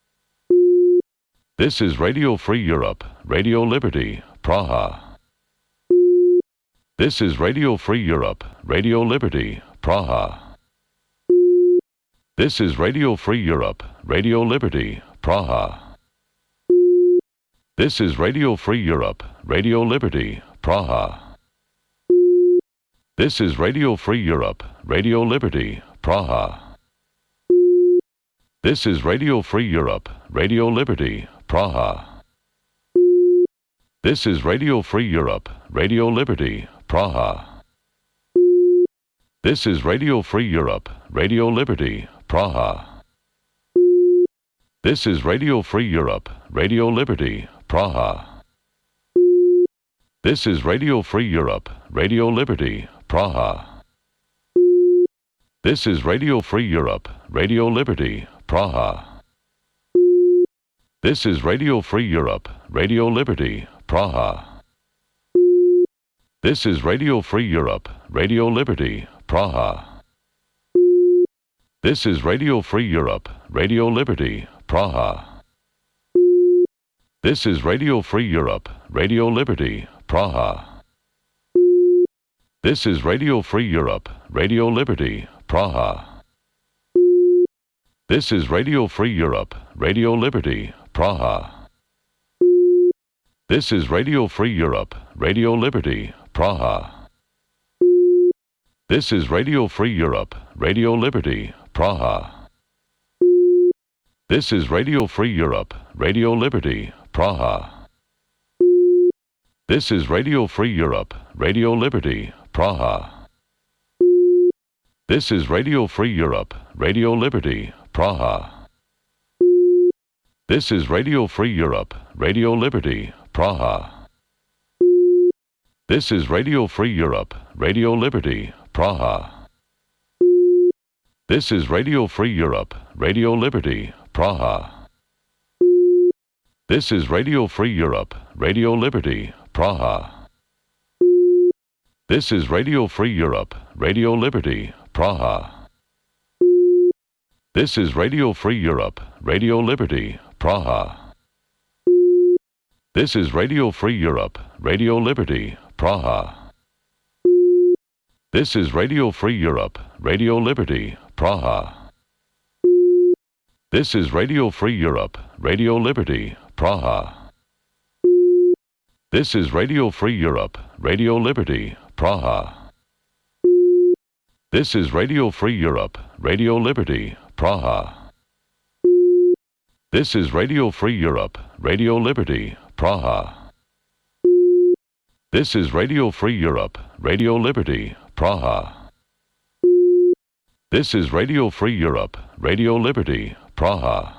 This is Radio Free Europe, Radio Liberty, Praha. This is Radio Free Europe, Radio Liberty, Praha. This is Radio Free Europe, Radio Liberty, Praha. This is Radio Free Europe, Radio Liberty, Praha. This is Radio Free Europe, Radio Liberty, Praha. This is Radio Free Europe, Radio Liberty, Praha. This is Radio Free Europe, Radio Liberty, Praha. This is Radio Free Europe, Radio Liberty, Praha. This is Radio Free Europe, Radio Liberty, Praha. This is Radio Free Europe, Radio Liberty, Praha. This is Radio Free Europe, Radio Liberty, Praha. This is Radio Free Europe, Radio Liberty, Praha. This is Radio Free Europe, Radio Liberty, Praha. This is Radio Free Europe, Radio Liberty, Praha. This is Radio Free Europe, Radio Liberty, Praha. This is Radio Free Europe, Radio Liberty, Praha. This is Radio Free Europe, Radio Liberty, Praha. This is Radio Free Europe, Radio Liberty, Praha. This is Radio Free Europe, Radio Liberty, Praha. This is Radio Free Europe, Radio Liberty, Praha. This is Radio Free Europe, Radio Liberty, Praha. This is Radio Free Europe, Radio Liberty, Praha. This is Radio Free Europe, Radio Liberty, Praha. This is Radio Free Europe, Radio Liberty, Praha. This is Radio Free Europe, Radio Liberty, Praha. This is Radio Free Europe, Radio Liberty, Praha. This is Radio Free Europe, Radio Liberty, Praha. This is Radio Free Europe, Radio Liberty, Praha. This is Radio Free Europe, Radio Liberty, Praha. This is Radio Free Europe, Radio Liberty, Praha. This is Radio Free Europe, Radio Liberty, Praha. This is Radio Free Europe, Radio Liberty, Praha. This is Radio Free Europe, Radio Liberty, Praha. This is Radio Free Europe, Radio Liberty, Praha. This is Radio Free Europe, Radio Liberty, Praha. This is Radio Free Europe, Radio Liberty, Praha.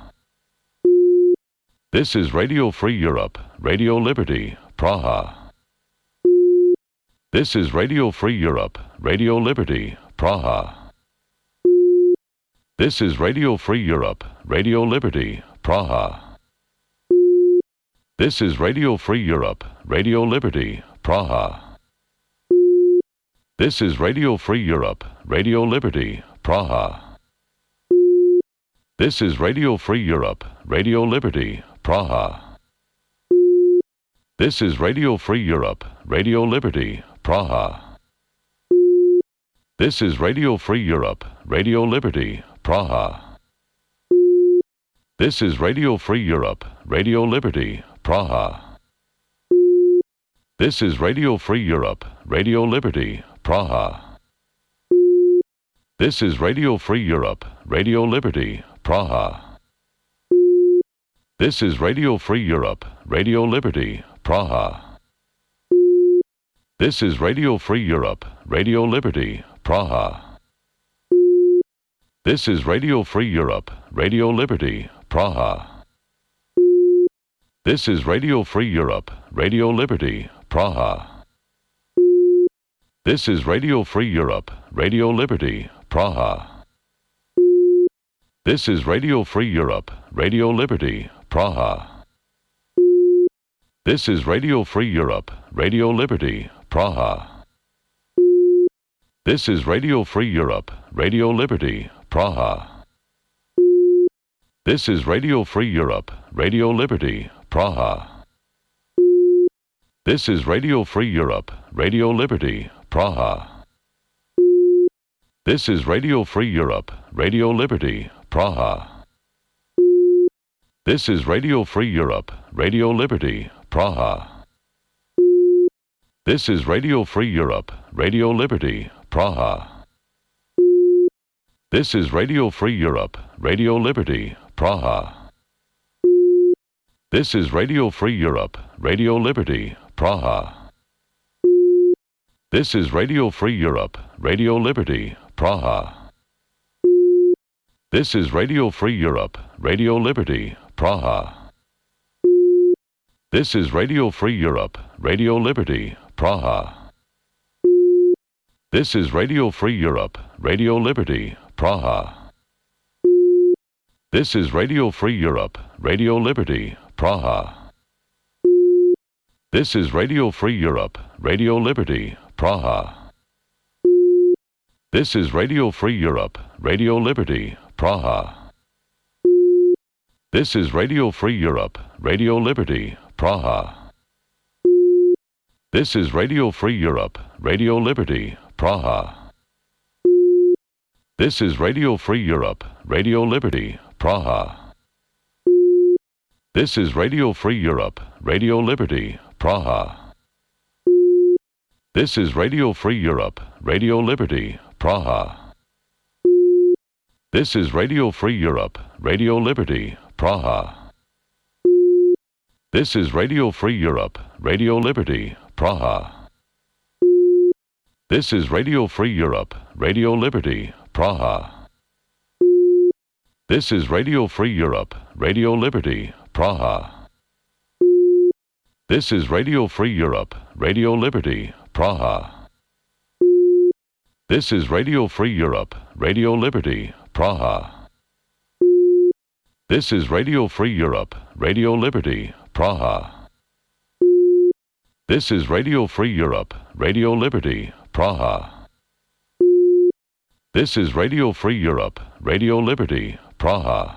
This is Radio Free Europe, Radio Liberty, Praha. This is Radio Free Europe, Radio Liberty, Praha. This is Radio Free Europe, Radio Liberty, Praha. This is Radio Free Europe, Radio Liberty, Praha. This is Radio Free Europe, Radio Liberty, Praha. This is Radio Free Europe, Radio Liberty, Praha. This is Radio Free Europe, Radio Liberty, Praha. This is Radio Free Europe, Radio Liberty, Praha. This is Radio Free Europe, Radio Liberty, Praha. This is Radio Free Europe, Radio Liberty, Praha. This is Radio Free Europe, Radio Liberty, Praha. This is Radio Free Europe, Radio Liberty, Praha. This is Radio Free Europe, Radio Liberty, Praha. This is Radio Free Europe, Radio Liberty, Praha. This is Radio Free Europe, Radio Liberty, Praha. This is Radio Free Europe, Radio Liberty, Praha. This is Radio Free Europe, Radio Liberty, Praha. This is Radio Free Europe, Radio Liberty, Praha. This is Radio Free Europe, Radio Liberty, Praha. This is Radio Free Europe, Radio Liberty, Praha. This is Radio Free Europe, Radio Liberty, Praha. This is Radio Free Europe, Radio Liberty, Praha. This is Radio Free Europe, Radio Liberty, Praha. This is Radio Free Europe, Radio Liberty, Praha. This is Radio Free Europe, Radio Liberty, Praha. This is Radio Free Europe, Radio Liberty, Praha. This is Radio Free Europe, Radio Liberty, Praha. This is Radio Free Europe, Radio Liberty, Praha. This is Radio Free Europe, Radio Liberty, Praha. This is Radio Free Europe, Radio Liberty, Praha. This is Radio Free Europe, Radio Liberty, Praha. This is Radio Free Europe, Radio Liberty, Praha. This is Radio Free Europe, Radio Liberty, Praha. This is Radio Free Europe, Radio Liberty, Praha. This is Radio Free Europe, Radio Liberty, Praha. This is Radio Free Europe, Radio Liberty, Praha. This is Radio Free Europe, Radio Liberty, Praha. This is Radio Free Europe, Radio Liberty, Praha. This is Radio Free Europe, Radio Liberty, Praha. This is Radio Free Europe, Radio Liberty, Praha. This is Radio Free Europe, Radio Liberty, Praha. This is Radio Free Europe, Radio Liberty, Praha. This is Radio Free Europe, Radio Liberty, Praha. This is Radio Free Europe, Radio Liberty, Praha. This is Radio Free Europe, Radio Liberty, Praha. This is Radio Free Europe, Radio Liberty, Praha. This is Radio Free Europe, Radio Liberty, Praha.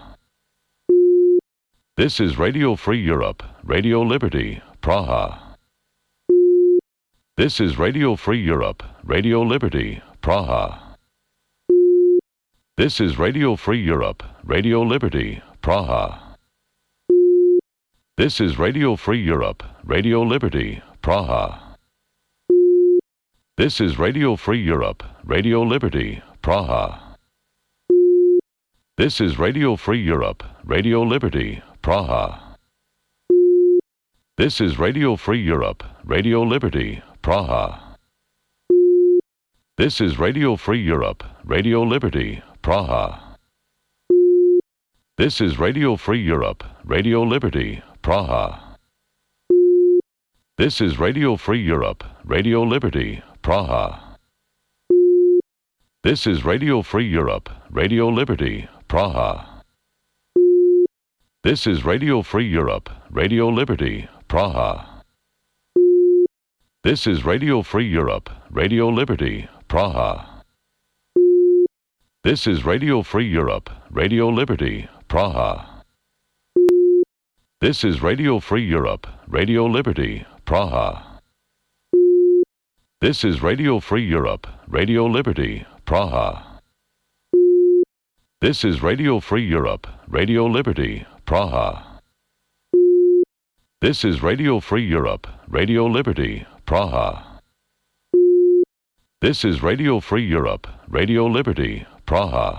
This is Radio Free Europe, Radio Liberty, Praha. This is Radio Free Europe, Radio Liberty, Praha. This is Radio Free Europe, Radio Liberty, Praha. This is Radio Free Europe, Radio Liberty, Praha. This is Radio Free Europe, Radio Liberty, Praha. This is Radio Free Europe, Radio Liberty, Praha. This is Radio Free Europe, Radio Liberty, Praha. This is Radio Free Europe, Radio Liberty, Praha. This is Radio Free Europe, Radio Liberty, Praha. This is Radio Free Europe, Radio Liberty, Praha. This is Radio Free Europe, Radio Liberty, Praha. This is Radio Free Europe, Radio Liberty, Praha. This is Radio Free Europe, Radio Liberty, Praha. This is Radio Free Europe, Radio Liberty, Praha. This is Radio Free Europe, Radio Liberty, Praha. This is Radio Free Europe, Radio Liberty, Praha. This is Radio Free Europe, Radio Liberty, Praha. This is Radio Free Europe, Radio Liberty, Praha. This is Radio Free Europe, Radio Liberty, Praha.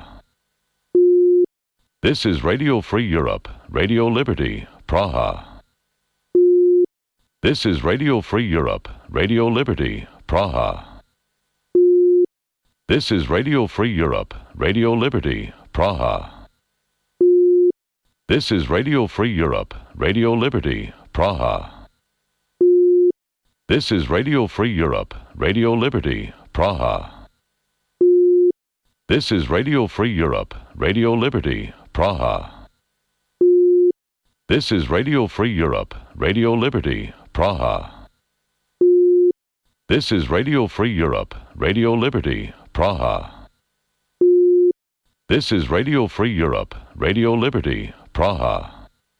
This is Radio Free Europe, Radio Liberty, Praha. This is Radio Free Europe, Radio Liberty, Praha. This is Radio Free Europe, Radio Liberty, Praha. This is Radio Free Europe, Radio Liberty, Praha. This is Radio Free Europe, Radio Liberty, Praha. This is Radio Free Europe, Radio Liberty, Praha. This is Radio Free Europe, Radio Liberty, Praha. This is Radio Free Europe, Radio Liberty, Praha. This is Radio Free Europe, Radio Liberty, Praha.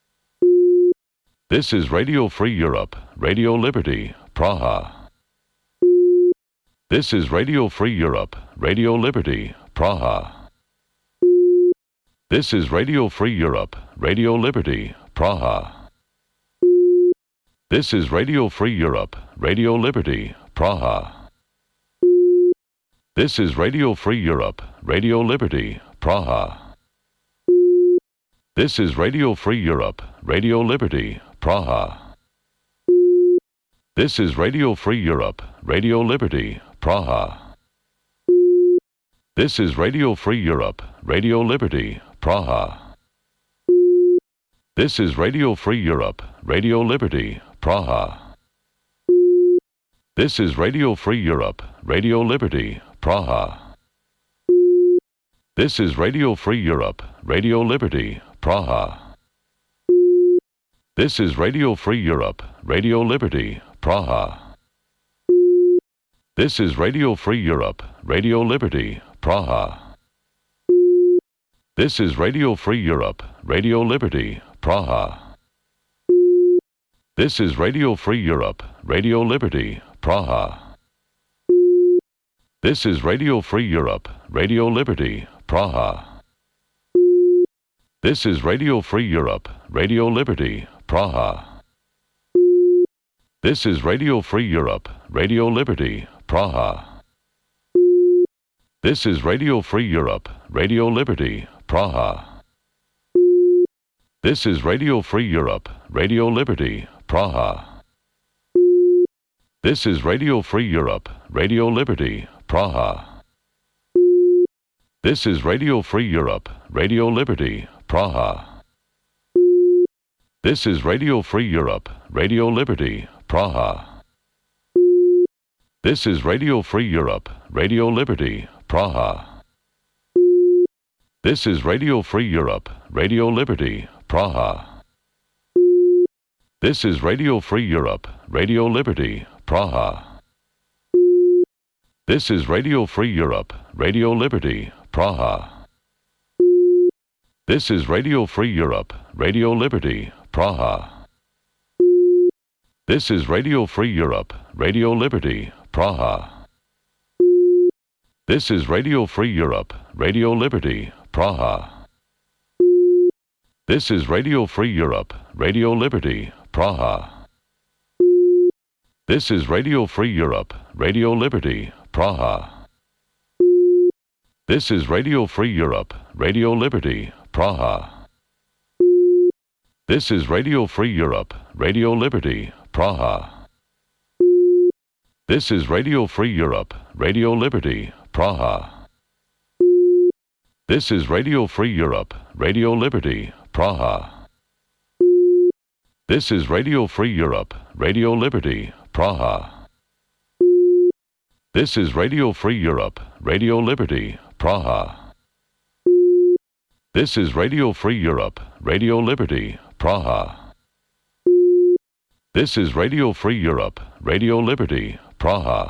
This is Radio Free Europe, Radio Liberty, Praha. This is Radio Free Europe, Radio Liberty, Praha. This is Radio Free Europe, Radio Liberty, Praha. This is Radio Free Europe, Radio Liberty, Praha. This is Radio Free Europe, Radio Liberty, Praha. This is Radio Free Europe, Radio Liberty, Praha. This is Radio Free Europe, Radio Liberty, Praha. This is Radio Free Europe, Radio Liberty, Praha. This is Radio Free Europe, Radio Liberty, Praha. This is Radio Free Europe, Radio Liberty, Praha. This is Radio Free Europe, Radio Liberty, Praha. This is Radio Free Europe, Radio Liberty, Praha. This is Radio Free Europe, Radio Liberty, Praha. This is Radio Free Europe, Radio Liberty, Praha. This is Radio Free Europe, Radio Liberty, Praha. This is Radio Free Europe, Radio Liberty, Praha. This is Radio Free Europe, Radio Liberty, Praha. This is Radio Free Europe, Radio Liberty, Praha. This is Radio Free Europe, Radio Liberty, Praha. This is Radio Free Europe, Radio Liberty, Praha. This is Radio Free Europe, Radio Liberty, Praha. This is Radio Free Europe, Radio Liberty, Praha. This is Radio Free Europe, Radio Liberty, Praha. This is Radio Free Europe, Radio Liberty, Praha. This is Radio Free Europe, Radio Liberty, Praha. This is Radio Free Europe, Radio Liberty, Praha. This is Radio Free Europe, Radio Liberty, Praha. This is Radio Free Europe, Radio Liberty, Praha. This is Radio Free Europe, Radio Liberty, Praha. This is Radio Free Europe, Radio Liberty, Praha. This is Radio Free Europe, Radio Liberty, Praha. This is Radio Free Europe, Radio Liberty, Praha. This is Radio Free Europe, Radio Liberty, Praha. This is Radio Free Europe, Radio Liberty, Praha. This is Radio Free Europe, Radio Liberty, Praha. This is Radio Free Europe, Radio Liberty, Praha. This is Radio Free Europe, Radio Liberty, Praha. This is Radio Free Europe, Radio Liberty, Praha. This is Radio Free Europe, Radio Liberty, Praha. This is Radio Free Europe, Radio Liberty, Praha.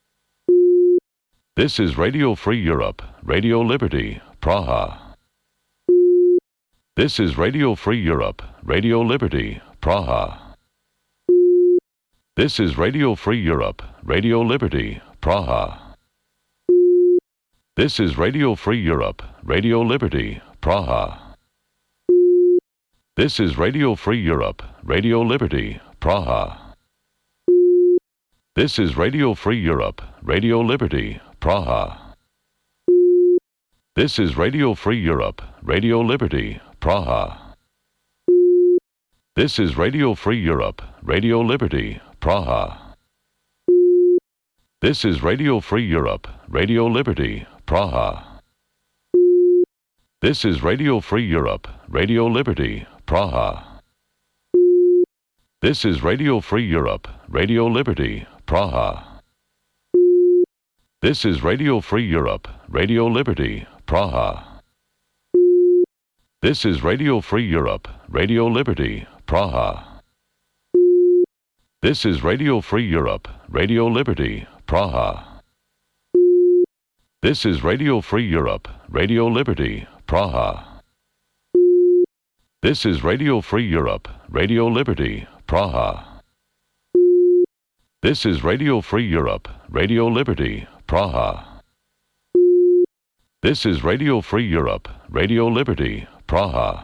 This is Radio Free Europe, Radio Liberty, Praha. This is Radio Free Europe, Radio Liberty, Praha. This is Radio Free Europe, Radio Liberty, Praha. This is Radio Free Europe, Radio Liberty, Praha. This is Radio Free Europe, Radio Liberty, Praha. This is Radio Free Europe, Radio Liberty, Praha. This is Radio Free Europe, Radio Liberty, Praha. This is Radio Free Europe, Radio Liberty, Praha. This is Radio Free Europe, Radio Liberty, Praha. This is Radio Free Europe, Radio Liberty, Praha. This is Radio Free Europe, Radio Liberty, Praha. This is Radio Free Europe, Radio Liberty, Praha. This is Radio Free Europe, Radio Liberty, Praha. This is Radio Free Europe, Radio Liberty, Praha. This is Radio Free Europe, Radio Liberty, Praha. This is Radio Free Europe, Radio Liberty, Praha. This is Radio Free Europe, Radio Liberty, Praha. This is Radio Free Europe, Radio Liberty, Praha.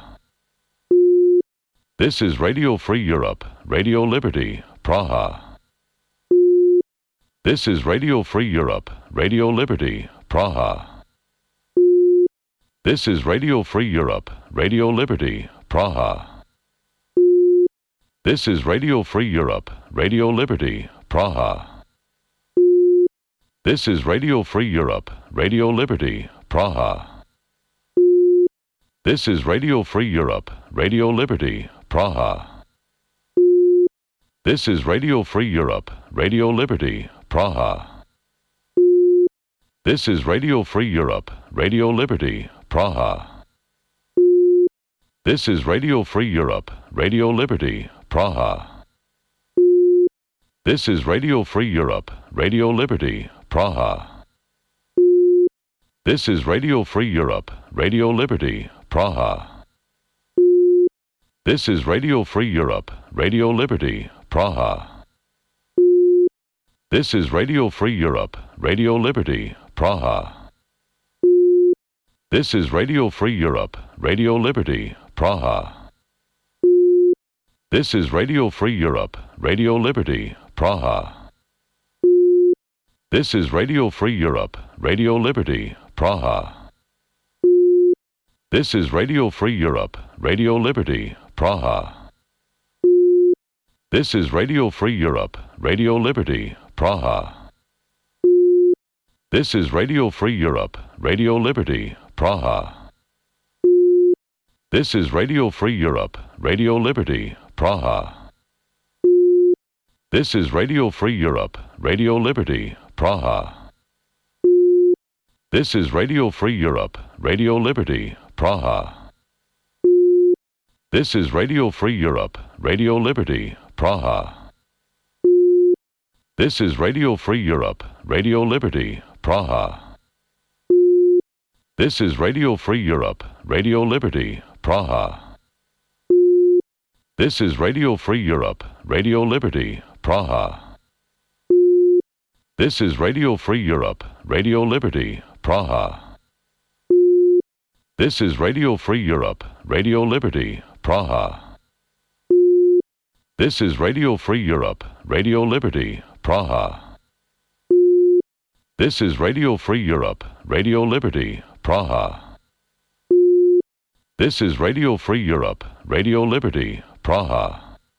This is Radio Free Europe, Radio Liberty, Praha. This is Radio Free Europe, Radio Liberty, Praha. This is Radio Free Europe, Radio Liberty, Praha. This is Radio Free Europe, Radio Liberty, Praha. This is Radio Free Europe, Radio Liberty, Praha. This is Radio Free Europe, Radio Liberty, Praha. This is Radio Free Europe, Radio Liberty, Praha. This is Radio Free Europe, Radio Liberty, Praha. This is Radio Free Europe, Radio Liberty, Praha. This is Radio Free Europe, Radio Liberty, Praha. This is Radio Free Europe, Radio Liberty, Praha. This is Radio Free Europe, Radio Liberty, Praha. This is Radio Free Europe, Radio Liberty, Praha. This is Radio Free Europe, Radio Liberty, Praha. This is Radio Free Europe, Radio Liberty, Praha. This is Radio Free Europe, Radio Liberty, Praha. This is Radio Free Europe, Radio Liberty, Praha. This is Radio Free Europe, Radio Liberty, Praha. This is Radio Free Europe, Radio Liberty, Praha. This is Radio Free Europe, Radio Liberty, Praha. This is Radio Free Europe, Radio Liberty, Praha. This is Radio Free Europe, Radio Liberty, Praha. This is Radio Free Europe, Radio Liberty, Praha. This is Radio Free Europe, Radio Liberty, Praha. This is Radio Free Europe, Radio Liberty, Praha. This is Radio Free Europe, Radio Liberty, Praha. This is Radio Free Europe, Radio Liberty, Praha. This is Radio Free Europe, Radio Liberty, Praha. This is Radio Free Europe, Radio Liberty, Praha. This is Radio Free Europe, Radio Liberty, Praha. This is Radio Free Europe, Radio Liberty, Praha.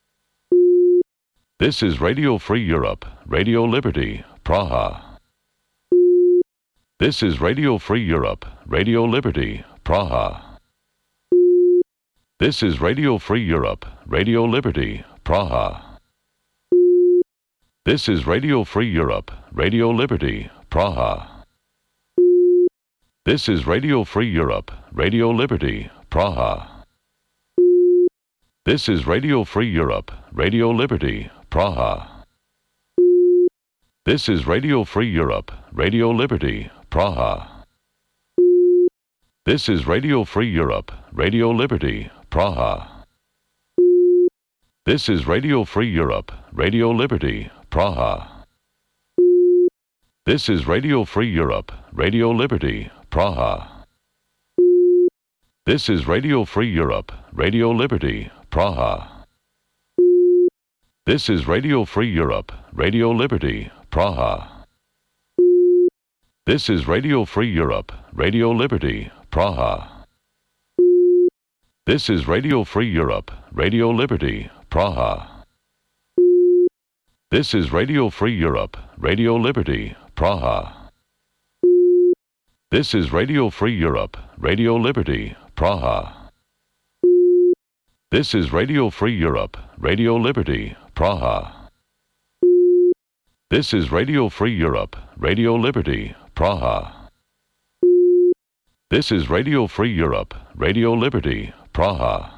This is Radio Free Europe, Radio Liberty, Praha. This is Radio Free Europe, Radio Liberty, Praha. This is Radio Free Europe, Radio Liberty, Praha. This is Radio Free Europe, Radio Liberty, Praha. This is Radio Free Europe, Radio Liberty, Praha. This is Radio Free Europe, Radio Liberty, Praha. This is Radio Free Europe, Radio Liberty, Praha. This is Radio Free Europe, Radio Liberty, Praha. This is Radio Free Europe, Radio Liberty, Praha. This is Radio Free Europe, Radio Liberty, Praha. This is Radio Free Europe, Radio Liberty, Praha. This is Radio Free Europe, Radio Liberty, Praha. This is Radio Free Europe, Radio Liberty, Praha. This is Radio Free Europe, Radio Liberty, Praha. This is Radio Free Europe, Radio Liberty, Praha. This is Radio Free Europe, Radio Liberty, Praha. This is Radio Free Europe, Radio Liberty, Praha. This is Radio Free Europe, Radio Liberty, Praha. This is Radio Free Europe, Radio Liberty, Praha.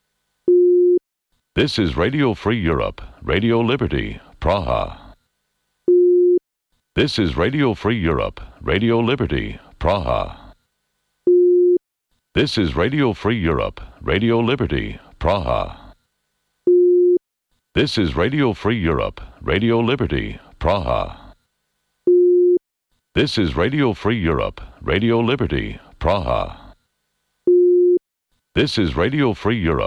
This is Radio Free Europe, Radio Liberty, Praha. This is Radio Free Europe, Radio Liberty, Praha. This is Radio Free Europe, Radio Liberty, Praha. This is Radio Free Europe, Radio Liberty, Praha. This is Radio Free Europe, Radio Liberty, Praha. This is Radio Free Europe.